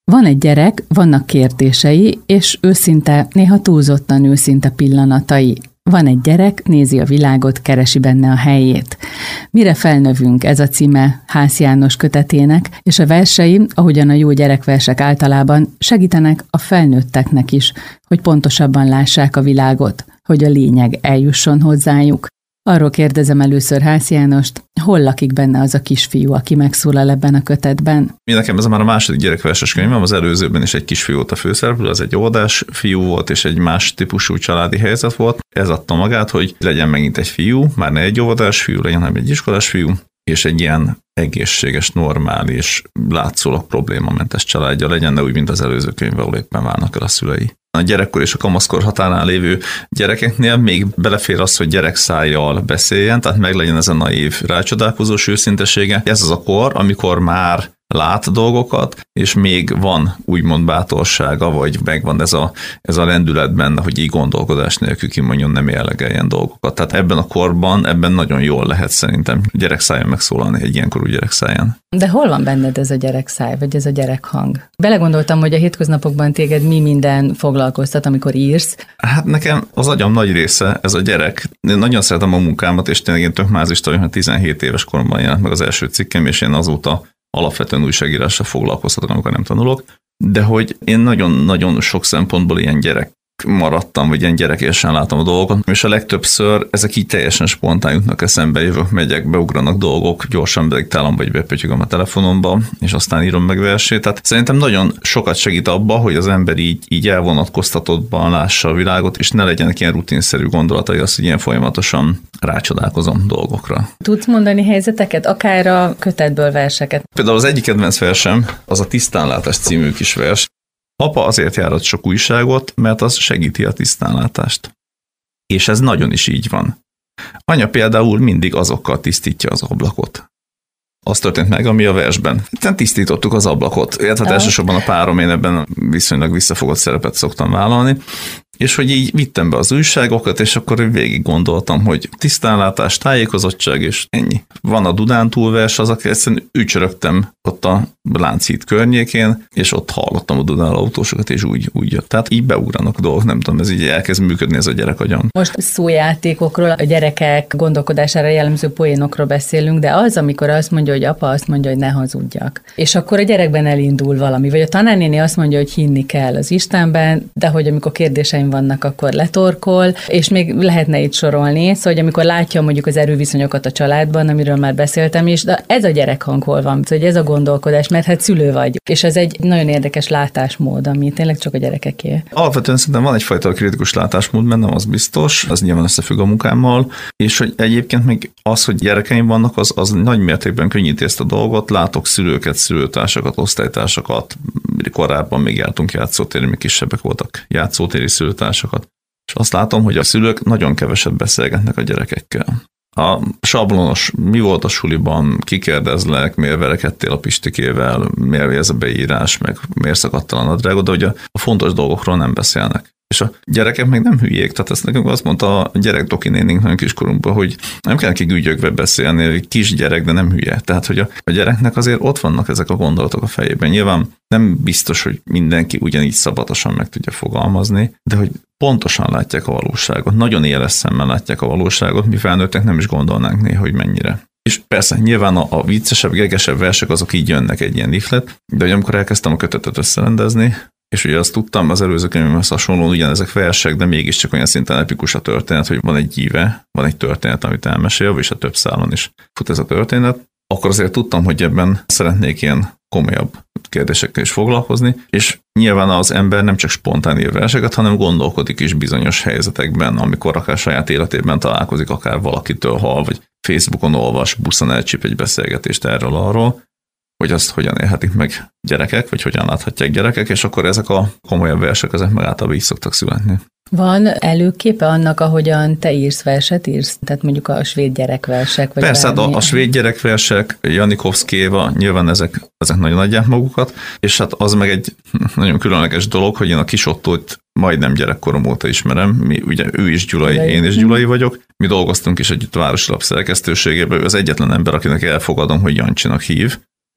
Van egy gyerek, vannak kérdései, és őszinte, néha túlzottan őszinte pillanatai. Van egy gyerek, nézi a világot, keresi benne a helyét. Mire felnövünk, ez a címe Hász János kötetének, és a versei, ahogyan a jó gyerekversek általában, segítenek a felnőtteknek is, hogy pontosabban lássák a világot, hogy a lényeg eljusson hozzájuk. Arról kérdezem először Hász Jánost, hol lakik benne az a kisfiú, aki megszólal ebben a kötetben? Nekem ez már a második gyerekverses könyvem, az előzőben is egy kisfiú volt a főszereplő, az egy óvodás fiú volt, és egy más típusú családi helyzet volt. Ez adta magát, hogy legyen megint egy fiú, már ne egy óvodás fiú legyen, hanem egy iskolás fiú, és egy ilyen egészséges, normális, látszólag problémamentes családja legyen, de úgy, mint az előző könyvben, ahol éppen válnak el a szülei. A gyerekkor és a kamaszkor határán lévő gyerekeknél még belefér az, hogy gyerekszájjal beszéljen, tehát meg legyen ez a naív, rácsodálkozós őszintesége. Ez az a kor, amikor már lát dolgokat, és még van úgymond bátorsága, vagy megvan ez a lendület benne, hogy így gondolkodás nélkül kimondjon, nem érlegeljen dolgokat. Tehát ebben a korban, ebben nagyon jól lehet szerintem gyerekszájon megszólalni, egy ilyenkorú gyerekszáján. De hol van benned ez a gyerekszáj, vagy ez a gyerekhang? Belegondoltam, hogy a hétköznapokban téged mi minden foglalkoztat, amikor írsz. Hát nekem az agyam nagy része ez a gyerek. Én nagyon szeretem a munkámat, és tényleg én tök mázista vagyok, mert 17 éves koromban jelent meg az első cikkem, és én azóta alapvetően újságírással foglalkoztatok, amikor nem tanulok, de hogy én nagyon-nagyon sok szempontból ilyen gyerek maradtam, vagy ilyen gyerekesen látom a dolgokat, és a legtöbbször ezek így teljesen spontán jutnak eszembe, jövök, megyek, beugranak dolgok, gyorsan bediktálom, vagy bepötyögöm a telefonomba, és aztán írom meg versét. Tehát szerintem nagyon sokat segít abba, hogy az ember így elvonatkoztatottban lássa a világot, és ne legyenek ilyen rutinszerű gondolatai, az, hogy ilyen folyamatosan rácsodálkozom dolgokra. Tudsz mondani helyzeteket, akár a kötetből verseket? Például az egyik kedvenc versem, az a Tisztánlátás című kis vers. Apa azért járat sok újságot, mert az segíti a tisztánlátást. És ez nagyon is így van. Anya például mindig azokkal tisztítja az ablakot. Az történt meg, ami a versben. Itt tisztítottuk az ablakot, illetve elsősorban a párom, én ebben viszonylag visszafogott szerepet szoktam vállalni, és hogy így vittem be az újságokat, és akkor végig gondoltam, hogy tisztánlátás, tájékozottság, és ennyi. Van a Dunántúl vers, az, aki egyszerűen ücsörögtem ott a Lánchíd környékén, és ott hallottam a Dunán autósokat, és úgy jött. Tehát így beugranak a dolgok, nem tudom, ez így elkezd működni ez a gyerekagyam. Most szójátékokról, a gyerekek gondolkodására jellemző poénokról beszélünk, de az, amikor azt mondja, hogy apa azt mondja, hogy ne hazudjak. És akkor a gyerekben elindul valami, vagy a tanárnéni azt mondja, hogy hinni kell az Istenben, de hogy amikor kérdéseim vannak, akkor letorkol, és még lehetne itt sorolni, szóval, hogy amikor látja mondjuk az erőviszonyokat a családban, amiről már beszéltem is, de ez a gyerekhang hol van, hogy ez a gondolkodás, mert hát szülő vagy. És ez egy nagyon érdekes látásmód, ami tényleg csak a gyerekeké. Alapvetően szerintem van egyfajta kritikus látásmód bennem, az biztos, az nyilván összefügg a munkámmal, és hogy egyébként még az, hogy gyerekeim vannak, az nagy mértékben könnyíti ezt a dolgot. Látok szülőket, szülőtársakat, osztálytársakat, korábban még jártunk játszótéri, még kisebbek voltak játszótéri szülőtársakat. És azt látom, hogy a szülők nagyon keveset beszélgetnek a gyerekekkel. A sablonos, mi volt a suliban, kikérdezlek, miért verekedtél a Pistikével, miért ez a beírás, meg miért szakadtál a nadrágod, de hogy a fontos dolgokról nem beszélnek. És a gyerekek meg nem hülyék, tehát ezt nekünk azt mondta a gyerekdoki nénink nagyon kiskorunkban, hogy nem kell neki gügyögve beszélni, hogy kis gyerek, de nem hülye. Tehát, hogy a gyereknek azért ott vannak ezek a gondolatok a fejében. Nyilván nem biztos, hogy mindenki ugyanígy szabatosan meg tudja fogalmazni, de hogy pontosan látják a valóságot, nagyon éles szemmel látják a valóságot, mi felnőttek nem is gondolnánk néha, hogy mennyire. És persze, nyilván a viccesebb, gegesebb versek azok így jönnek egy ilyen ihlet, de hogy amikor elkezdtem a kötetet összerendezni, és ugye azt tudtam, az előző könyvemhez hasonlóan ugyanezek versek, de mégiscsak olyan szinten epikus a történet, hogy van egy íve, van egy történet, amit elmesél, és a több szálon is fut ez a történet, akkor azért tudtam, hogy ebben szeretnék ilyen komolyabb kérdésekkel is foglalkozni, és nyilván az ember nem csak spontán ír verseket, hanem gondolkodik is bizonyos helyzetekben, amikor akár saját életében találkozik, akár valakitől hall, vagy Facebookon olvas, buszon elcsíp egy beszélgetést erről-arról, hogy azt hogyan élhetik meg gyerekek, vagy hogyan láthatják gyerekek, és akkor ezek a komolyabb versek, ezek meg általában így szoktak születni. Van előképe annak, ahogyan te verset írsz? Tehát mondjuk a svéd gyerekversek? Vagy persze, a svéd gyerekversek, Janikovszkéva, nyilván ezek nagyon adják magukat, és hát az meg egy nagyon különleges dolog, hogy én a Kis Ottót majdnem gyerekkorom óta ismerem, ugye ő is gyulai, én is gyulai vagyok. Mi dolgoztunk is együtt a Városi Lap szerkesztőségében, ő az egyetlen ember, akinek elfogadom, hogy Jancsinak hív.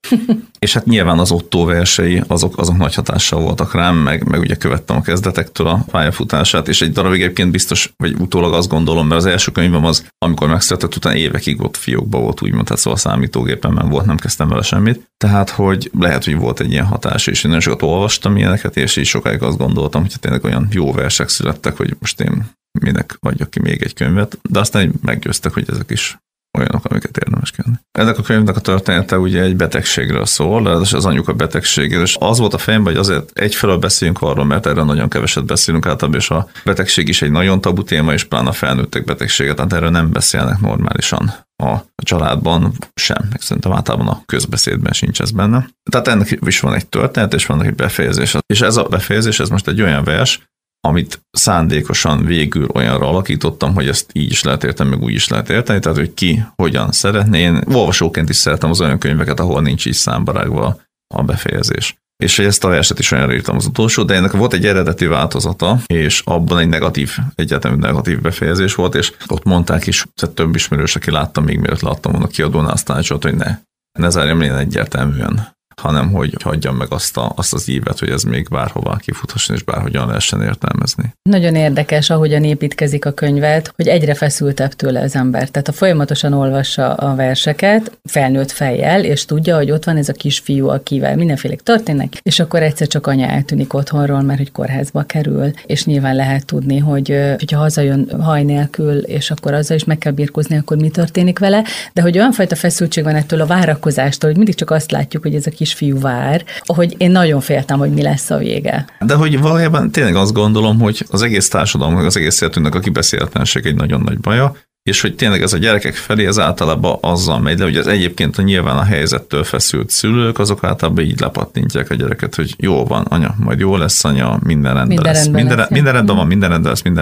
És hát nyilván az Otto versei, azok nagy hatással voltak rám, meg ugye követtem a kezdetektől a pályafutását, és egy darabig egyébként biztos, vagy utólag azt gondolom, mert az első könyvem az, amikor megszületett, utána évekig ott fiókba volt, úgymond, tehát szóval számítógépen volt, nem kezdtem vele semmit. Tehát, hogy lehet, hogy volt egy ilyen hatás, és én nagyon sokat olvastam ilyeneket, és így sokáig azt gondoltam, hogy tényleg olyan jó versek születtek, hogy most én minek adjak ki még egy könyvet, de aztán meggyőztek, hogy ezek is olyanok, amiket érdemes kérni. Ennek a könyvnek a története ugye egy betegségről szól, az anyuka betegségről, és az volt a fejemben, hogy azért egyfelől beszéljünk arról, mert erről nagyon keveset beszélünk általában, és a betegség is egy nagyon tabu téma, és pláne a felnőttek betegséget, tehát erről nem beszélnek normálisan a családban sem, meg szerintem általában a közbeszédben sincs ez benne. Tehát ennek is van egy történet, és van egy befejezés. És ez a befejezés, ez most egy olyan vers, amit szándékosan végül olyanra alakítottam, hogy ezt így is lehet érteni, meg úgy is lehet érteni, tehát hogy ki hogyan szeretné. Én olvasóként is szeretem az olyan könyveket, ahol nincs így számbarágva a befejezés. És ezt a verset is olyanra írtam az utolsó, de ennek volt egy eredeti változata, és abban egy egyáltalán negatív befejezés volt, és ott mondták is, több ismerős, aki láttam még mielőtt láttam volna kiadónál, azt tanácsolt, hogy ne zárjam én egyértelműen, hanem hogy hagyjam meg azt az ívet, hogy ez még bárhová kifuthasson, és bárhogyan lehessen értelmezni. Nagyon érdekes, ahogyan építkezik a könyvet, hogy egyre feszültebb tőle az ember. Tehát ha folyamatosan olvassa a verseket, felnőtt fejjel, és tudja, hogy ott van ez a kisfiú, akivel mindenféle történnek, és akkor egyszer csak anya eltűnik otthonról, mert hogy kórházba kerül, és nyilván lehet tudni, hogyha hazajön haj nélkül, és akkor azzal is meg kell birkózni, akkor mi történik vele, de hogy olyan fajta feszültség van ettől a várakozástól, hogy mindig csak azt látjuk, hogy ez a kisfiú vár, hogy én nagyon féltem, hogy mi lesz a vége. De hogy valójában tényleg azt gondolom, hogy az egész társadalom, az egész életünknek a kibeszélhetetlenség egy nagyon nagy baja, és hogy tényleg ez a gyerekek felé ez általában azzal megy le, hogy az egyébként nyilván a helyzettől feszült szülők, azok általában így lepattintják a gyereket, hogy jó van, anya, majd jó lesz, anya, minden rendben lesz. Minden rendben van, minden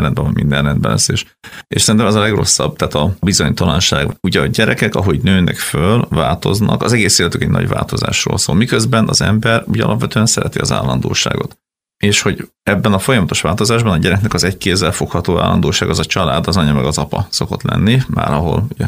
rendben lesz. És szerintem ez a legrosszabb, tehát a bizonytalanság. Ugye a gyerekek, ahogy nőnek föl, változnak, az egész életük egy nagy változásról szól, miközben az ember ugye alapvetően szereti az állandóságot. És hogy ebben a folyamatos változásban a gyereknek az egy kézzel fogható állandóság az a család, az anya meg az apa szokott lenni, már ahol ugye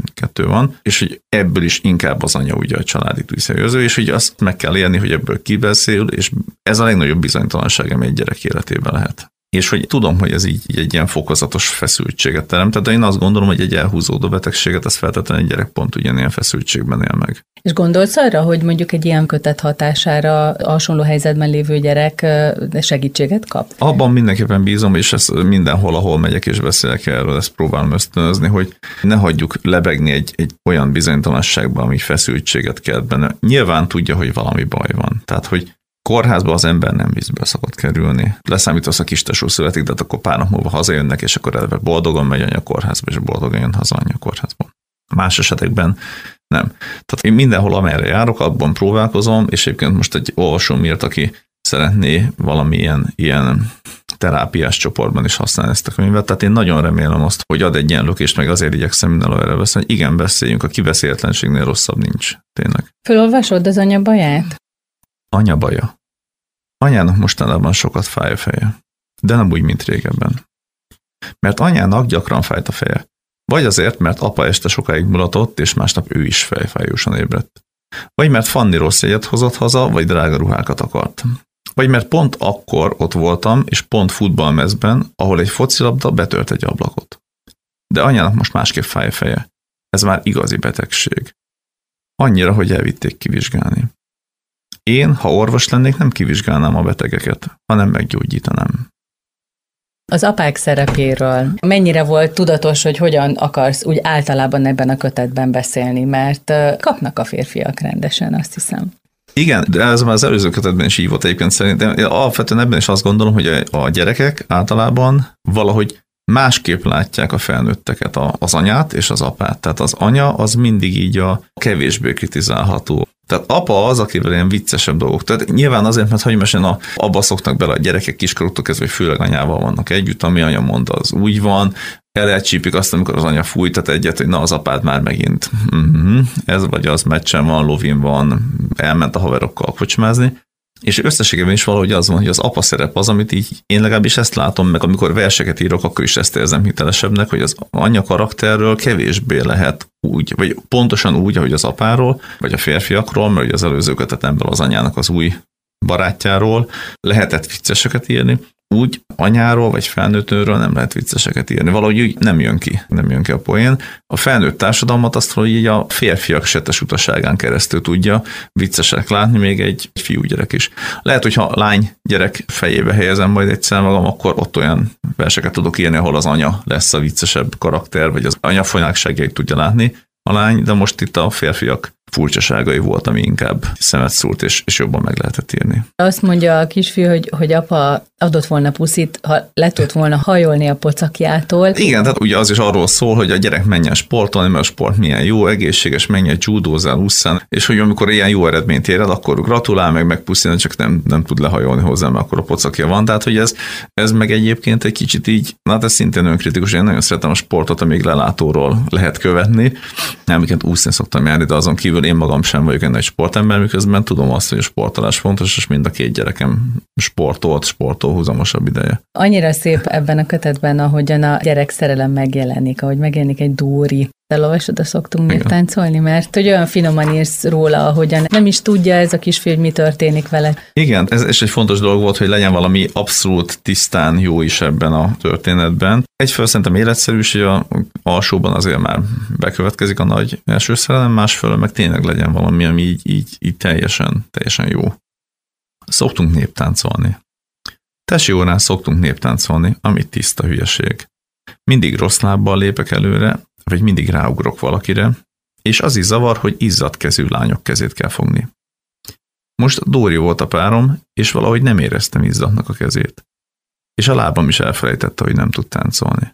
2 van, és hogy ebből is inkább az anya ugye a családi tűzhelyőző, és hogy azt meg kell élni, hogy ebből kibeszél, és ez a legnagyobb bizonytalanság, ami egy gyerek életében lehet. És hogy tudom, hogy ez így egy ilyen fokozatos feszültséget teremt, de én azt gondolom, hogy egy elhúzódó betegséget, ez feltétlenül egy gyerek pont ugyanilyen feszültségben él meg. És gondolsz arra, hogy mondjuk egy ilyen kötet hatására hasonló helyzetben lévő gyerek segítséget kap? Abban mindenképpen bízom, és ez mindenhol, ahol megyek és beszélek erről, ezt próbálom ösztönözni, hogy ne hagyjuk lebegni egy olyan bizonytalanságba, ami feszültséget kelt benne. Nyilván tudja, hogy valami baj van. Tehát, hogy kórházba az ember nem vízből szokott kerülni. Leszámítasz, a kistesó születik, de akkor pár nap múlva hazajönnek, és akkor eleve boldogan megy anya kórházba, és boldogan jön haza anya kórházba. Más esetekben nem. Tehát én mindenhol, amerre járok, abban próbálkozom, és egyébként most egy olvasóm írt, aki szeretné valamilyen ilyen terápiás csoportban is használni ezt a könyvet. Tehát én nagyon remélem azt, hogy ad egy ilyen lökést, meg azért igyekszem mindenhol erre beszélni, hogy igen, beszéljünk, a kibeszélhetlenségnél rosszabb nincs. Tényleg. Fölolvasod az anya baját? Anya baja. Anyának mostanában sokat fáj a feje, de nem úgy, mint régebben. Mert anyának gyakran fájt a feje. Vagy azért, mert apa este sokáig mulatott, és másnap ő is fejfájósan ébredt. Vagy mert Fanni rossz jegyet hozott haza, vagy drága ruhákat akart. Vagy mert pont akkor ott voltam, és pont futballmezben, ahol egy focilabda betört egy ablakot. De anyának most másképp fáj a feje. Ez már igazi betegség. Annyira, hogy elvitték kivizsgálni. Én, ha orvos lennék, nem kivizsgálnám a betegeket, hanem meggyógyítanám. Az apák szerepéről mennyire volt tudatos, hogy hogyan akarsz úgy általában ebben a kötetben beszélni, mert kapnak a férfiak rendesen, azt hiszem. Igen, de ez már az előző kötetben is így volt egyébként szerintem. Alapvetően ebben is azt gondolom, hogy a gyerekek általában valahogy másképp látják a felnőtteket, az anyát és az apát. Tehát az anya az mindig így a kevésbé kritizálható. Tehát apa az, akivel ilyen viccesebb dolgok. Tehát nyilván azért, mert hogy meséljen, abba szoknak bele a gyerekek kiskoruktól kezdve, hogy főleg anyával vannak együtt, ami anya mond, az úgy van, elcsípik azt, amikor az anya fújtat egyet, hogy na az apád már megint. Ez vagy az meccsen van, lovin van, elment a haverokkal kocsmázni. És összességében is valahogy az van, hogy az apa szerep az, amit így én legalábbis ezt látom, meg amikor verseket írok, akkor is ezt érzem hitelesebbnek, hogy az anya karakterről kevésbé lehet úgy, vagy pontosan úgy, ahogy az apáról, vagy a férfiakról, mert ugye az előző kötetemben az anyának az új barátjáról lehetett vicceseket írni, úgy anyáról vagy felnőttről nem lehet vicceseket írni. Valahogy úgy nem jön ki a poén. A felnőtt társadalmat azt, hogy így a férfiak setes utaságán keresztül tudja viccesek látni, még egy fiúgyerek is. Lehet, hogyha lány gyerek fejébe helyezem majd egyszer magam, akkor ott olyan verseket tudok írni, ahol az anya lesz a viccesebb karakter, vagy az anya folynákságait tudja látni a lány, de most itt a férfiak furcsaságai volt, ami inkább szemet szúrt, és jobban meg lehetett írni. Azt mondja a kisfiú, hogy apa adott volna puszit, ha le tudott volna hajolni a pocakjától. Igen, tehát ugye az is arról szól, hogy a gyerek menjen sportolni, mert a sport milyen jó, egészséges, menjen judózzál, ússzán, és hogy amikor ilyen jó eredményt ér el, akkor gratulál, meg puszilni, csak nem tud lehajolni hozzá, mert akkor a pocakja van. Tehát, hogy ez meg egyébként egy kicsit így, ez szintén önkritikus, én nagyon szeretem a sportot, amíg lelátóról lehet követni. Amiket úszni szoktam járni, de azon kívül én magam sem vagyok egy nagy sportember, miközben tudom azt, hogy a sportolás fontos, és mind a két gyerekem sportol húzamosabb ideje. Annyira szép ebben a kötetben, ahogyan a gyerek szerelem megjelenik, ahogy megjelenik egy Dóri. Elolvasod, a szoktunk még táncolni, mert hogy olyan finoman írsz róla, ahogyan nem is tudja ez a kisfiú, hogy mi történik vele. Igen, ez egy fontos dolog volt, hogy legyen valami abszolút tisztán jó is ebben a történetben. Egyfelől szerintem életszerűség, a alsóban azért már bekövetkezik a nagy első szerelem, másfelől meg tényleg legyen valami, ami így teljesen jó. Szoktunk néptáncolni. Tesi órán szoktunk néptáncolni, ami tiszta hülyeség. Mindig rossz lábbal lépek előre, vagy mindig ráugrok valakire, és az is zavar, hogy izzadt kezű lányok kezét kell fogni. Most Dóri volt a párom, és valahogy nem éreztem izzadtnak a kezét. És a lábam is elfelejtette, hogy nem tud táncolni.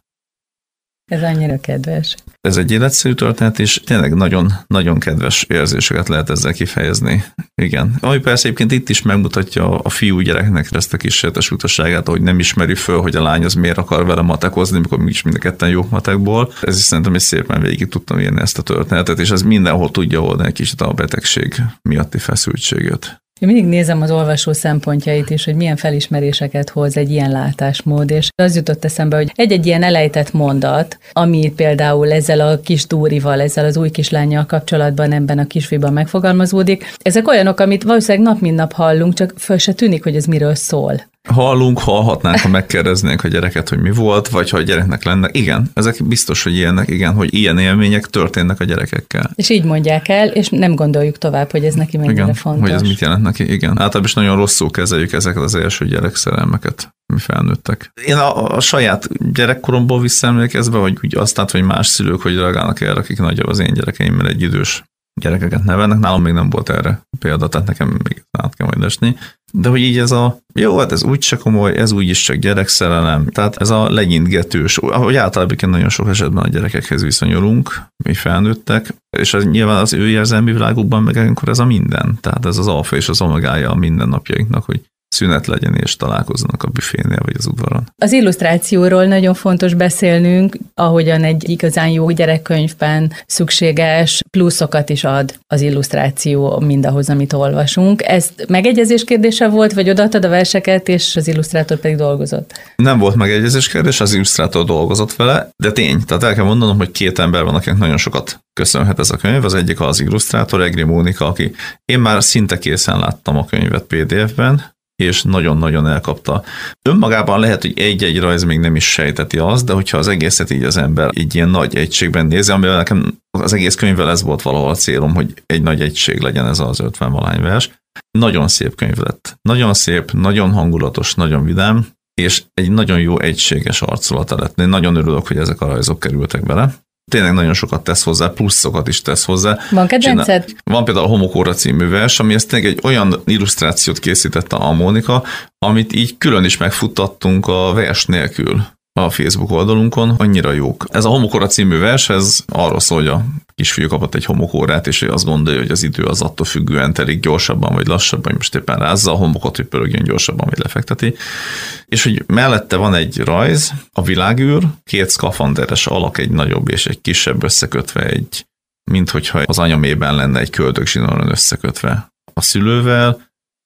Ez annyira kedves. Ez egy életszerű történet, és tényleg nagyon, nagyon kedves érzéseket lehet ezzel kifejezni. Igen. Ami persze egyébként itt is megmutatja a fiú gyereknek ezt a kísérletes utasságát, hogy nem ismeri föl, hogy a lány az miért akar vele matekozni, mikor mi is mind a ketten jók matekból. Ez is szerintem is szépen végig tudtam írni ezt a történetet, és ez mindenhol tudja oldani egy kicsit a betegség miatti feszültséget. Én mindig nézem az olvasó szempontjait is, hogy milyen felismeréseket hoz egy ilyen látásmód, és az jutott eszembe, hogy egy-egy ilyen elejtett mondat, ami például ezzel a kis Dórival, ezzel az új kislánnyal kapcsolatban ebben a kisfiúban megfogalmazódik, ezek olyanok, amit valószínűleg nap mint nap hallunk, csak föl se tűnik, hogy ez miről szól. Hallhatnánk, ha megkérdeznénk a gyereket, hogy mi volt, vagy ha a gyereknek lenne. Igen, ezek biztos, hogy ilyenek, igen, hogy ilyen élmények történnek a gyerekekkel. És így mondják el, és nem gondoljuk tovább, hogy ez neki mennyire igen, fontos. hogy ez mit jelent neki, igen. Általában is nagyon rosszul kezeljük ezeket az első gyerekszerelmeket, mi felnőttek. Én a saját gyerekkoromból visszaemlékezve, vagy úgy azt lát, hogy más szülők, hogy reagálnak erre, akik nagyobb az én gyerekeimmel egy idős gyerekeket nevelnek, nálam még nem volt erre példa, tehát nekem még át kell majd esni. De hogy így jó, hát ez úgyse komoly, ez úgyis csak gyerekszerelem, tehát ez a legyintgetős, ahogy általában nagyon sok esetben a gyerekekhez viszonyulunk, mi felnőttek, és ez nyilván az ő érzelmi világukban meg akkor ez a minden, tehát ez az alfa és az omegája a mindennapjainknak, hogy szünet legyen, és találkozzanak a büfénél, vagy az udvaron. Az illusztrációról nagyon fontos beszélnünk, ahogyan egy igazán jó gyerekkönyvben szükséges pluszokat is ad az illusztráció mindahhoz, amit olvasunk. Ez megegyezés kérdése volt, vagy odaadtad a verseket, és az illusztrátor pedig dolgozott? Nem volt megegyezés kérdés, az illusztrátor dolgozott vele, de tény. Tehát el kell mondanom, hogy két ember van, akinek nagyon sokat köszönhet ez a könyv. Az egyik az illusztrátor, Egri Mónika, aki én már szinte készen láttam a könyvet PDF-ben, és nagyon-nagyon elkapta. Önmagában lehet, hogy egy-egy rajz még nem is sejteti azt, de hogyha az egészet így az ember egy ilyen nagy egységben nézi, amivel nekem az egész könyvvel ez volt valahol a célom, hogy egy nagy egység legyen ez az 50-valány vers. Nagyon szép könyv lett. Nagyon szép, nagyon hangulatos, nagyon vidám, és egy nagyon jó egységes arculata lett. Én nagyon örülök, hogy ezek a rajzok kerültek bele. Tényleg nagyon sokat tesz hozzá, pluszokat is tesz hozzá. Van kedvenced? Van például a Homokóra című vers, ami ezt tényleg egy olyan illusztrációt készítette a Mónika, amit így külön is megfuttattunk a vers nélkül a Facebook oldalunkon, annyira jók. Ez a Homokóra című vers, ez arról szól, hogy a kisfiú kapott egy homokórát, és azt gondolja, hogy az idő az attól függően telik gyorsabban vagy lassabban, most éppen rázza a homokot, hogy pörögjön gyorsabban, vagy lefekteti. És hogy mellette van egy rajz, a világűr, két szkafanderes alak, egy nagyobb és egy kisebb összekötve, minthogyha az anyamében lenne egy köldögzsinoron összekötve a szülővel,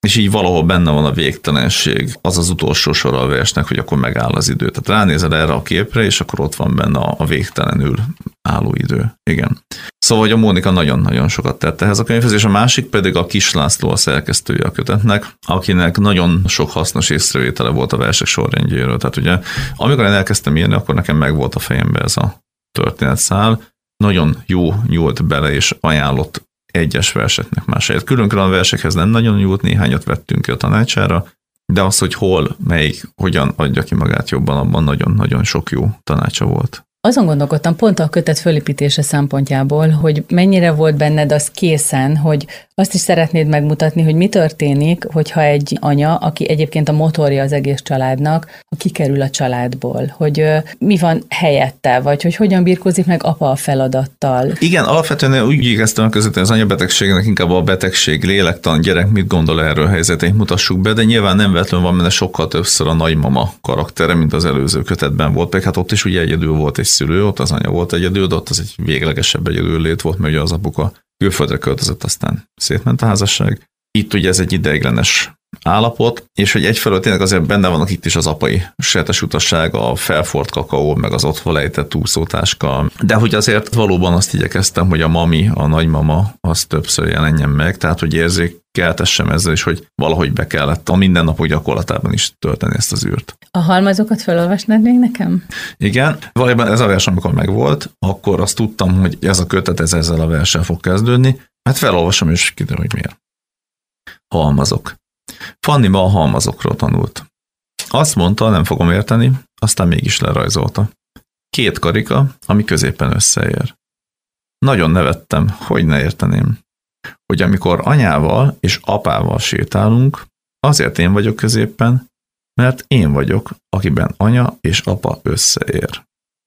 és így valahol benne van a végtelenség, az az utolsó sor a versnek, hogy akkor megáll az idő. Tehát ránézel erre a képre, és akkor ott van benne a végtelenül álló idő. Igen. Szóval, hogy a Mónika nagyon-nagyon sokat tett ehhez a könyvhez, és a másik pedig a Kis László, a szerkesztője a kötetnek, akinek nagyon sok hasznos észrevétele volt a versek sorrendjéről. Tehát ugye, amikor én elkezdtem írni, akkor nekem meg volt a fejembe ez a történetszál. Nagyon jó nyúlt bele, és ajánlott egyes verseknek más helyet. Külön-külön versekhez nem nagyon nyúlt, néhányat vettünk ki a tanácsára, de az, hogy hol, melyik, hogyan adja ki magát jobban, abban nagyon-nagyon sok jó tanácsa volt. Azon gondolkodtam pont a kötet fölépítése szempontjából, hogy mennyire volt benned az készen, hogy azt is szeretnéd megmutatni, hogy mi történik, hogyha egy anya, aki egyébként a motorja az egész családnak, ha kikerül a családból, hogy mi van helyette, vagy hogy hogyan birkózik meg apa a feladattal. Igen, alapvetően úgy igaztam a között, az anyabetegségnek inkább a betegség, lélektan, gyerek mit gondol erről a helyzetét mutassuk be, de nyilván nem véletlenül van benne sokkal többször a nagymama karaktere, mint az előző kötetben volt, pedig hát ott is ugye egyedül volt egy szülő, ott az anya volt egyedül, de ott az egy véglegesebb egyedül lét volt, mert ugye az apuka külföldre költözött, aztán szétment a házasság. Itt ugye ez egy ideiglenes állapot, és hogy egyfelől tényleg azért benne vannak itt is az apai sertes utasság, a felfort kakaó, meg az otthon lejtett úszótáska, de hogy azért valóban azt igyekeztem, hogy a mami, a nagymama, az többször jelenjen meg, tehát hogy érzékeltessem ezzel is, hogy valahogy be kellett a mindennapok gyakorlatában is tölteni ezt az űrt. A halmazokat felolvasnád még nekem? Igen, valójában ez a vers, amikor megvolt, akkor azt tudtam, hogy ez a kötet ezzel a verssel fog kezdődni, hát felolvasom, és kiderül, hogy miért. Halmazok. Fanni ma a halmazokról tanult. Azt mondta, nem fogom érteni, aztán mégis lerajzolta. 2 karika, ami középen összeér. Nagyon nevettem, hogy ne érteném. Hogy amikor anyával és apával sétálunk, azért én vagyok középen, mert én vagyok, akiben anya és apa összeér.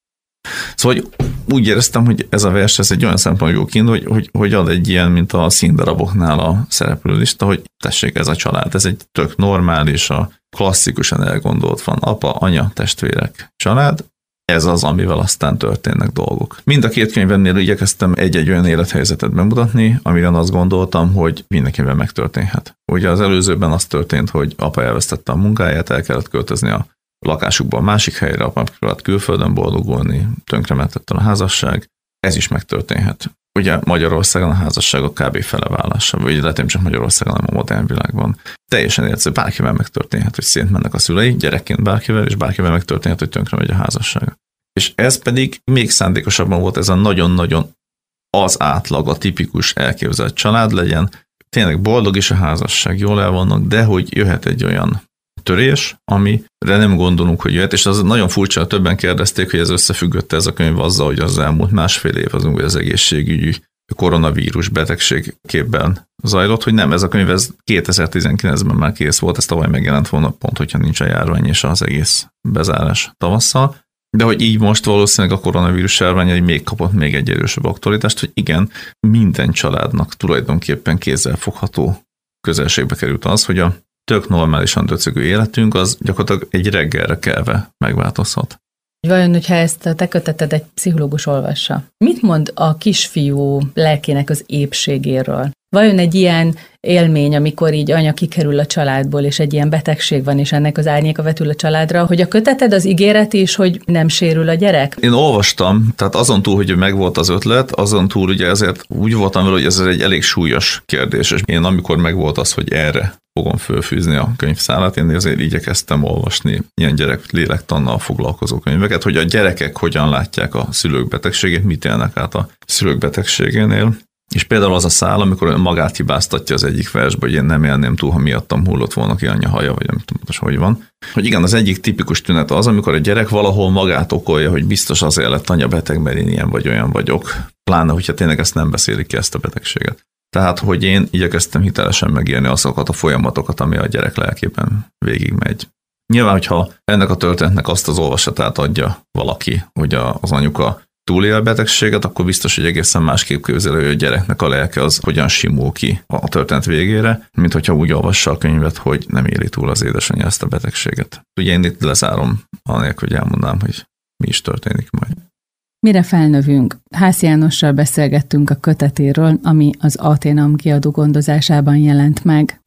Szóval úgy éreztem, hogy ez a vers, ez egy olyan szempontból kiindul, hogy ad egy ilyen, mint a színdaraboknál a szereplőlista, hogy tessék, ez a család, ez egy tök normális, a klasszikusan elgondolt van apa, anya, testvérek, család, ez az, amivel aztán történnek dolgok. Mind a 2 könyvemnél igyekeztem egy-egy olyan élethelyzetet bemutatni, amire azt gondoltam, hogy mindenkivel megtörténhet. Ugye az előzőben az történt, hogy apa elvesztette a munkáját, el kellett költözni a lakásukból a másik helyre, apa próbált külföldön boldogulni, tönkrementett a házasság, ez is megtörténhet. Ugye Magyarországon a házasságok kb. Fele válása, vagy lehet nem csak Magyarországon, hanem a modern világban. Teljesen érthető, bárkivel megtörténhet, hogy szétmennek a szülei, gyerekként bárkivel, és bárkivel megtörténhet, hogy tönkre megy a házasság. És ez pedig még szándékosabban volt, ez a nagyon-nagyon az átlag, a tipikus elképzelt család legyen, tényleg boldog is a házasság, jól el vannak, de hogy jöhet egy olyan törés, amire nem gondolunk, hogy jöhet, és az nagyon furcsa, többen kérdezték, hogy ez összefüggött ez a könyv azzal, hogy az elmúlt másfél év az egészségügyi koronavírus betegség képben zajlott, hogy nem, ez a könyv ez 2019-ben már kész volt, ez tavaly megjelent volna, pont hogyha nincs a járvány és az egész bezárás tavasszal, de hogy így most valószínűleg a koronavírus járvány még kapott még egy erősebb aktualitást, hogy igen, minden családnak tulajdonképpen kézzelfogható közelségbe került az, hogy a tök normálisan döcögő életünk, az gyakorlatilag egy reggelre kelve megváltozhat. Vajon, hogyha ezt a te köteted egy pszichológus olvassa, mit mond a kisfiú lelkének az épségéről? Vajon egy ilyen élmény, amikor így anya kikerül a családból, és egy ilyen betegség van, és ennek az árnyéka vetül a családra, hogy a köteted az ígéret is, hogy nem sérül a gyerek? Én olvastam, tehát azon túl, hogy megvolt az ötlet, azon túl ugye ezért úgy voltam vele, hogy ez egy elég súlyos kérdés, és én amikor megvolt az, hogy erre fogom fölfűzni a könyvszálát, én azért igyekeztem olvasni ilyen gyerek lélektannal foglalkozó könyveket, hogy a gyerekek hogyan látják a szülők betegségét, mit élnek át a szülők betegségénél. És például az a szál, amikor magát hibáztatja az egyik versbe, hogy én nem élném túl, ha miattam hullott volna ki anyja haja, vagy nem tudom, hogy van. Hogy igen, az egyik tipikus tünet az, amikor a gyerek valahol magát okolja, hogy biztos azért lett anya beteg, mert én ilyen vagy olyan vagyok. Pláne, hogyha tényleg ezt nem beszélik ki, ezt a betegséget. Tehát, hogy én igyekeztem hitelesen megírni azokat a folyamatokat, ami a gyerek lelkében végigmegy. Nyilván, hogyha ennek a történetnek azt az olvasatát adja valaki, hogy az anyuka túlél a betegséget, akkor biztos, hogy egészen másképp képzelő, hogy a gyereknek a lelke az hogyan simul ki a történet végére, mint hogyha úgy olvassa a könyvet, hogy nem éli túl az édesanyja ezt a betegséget. Ugye én itt lezárom, anélkül, hogy elmondám, hogy mi is történik majd. Mire felnövünk? Hász Jánossal beszélgettünk a kötetéről, ami az Aténam kiadó gondozásában jelent meg.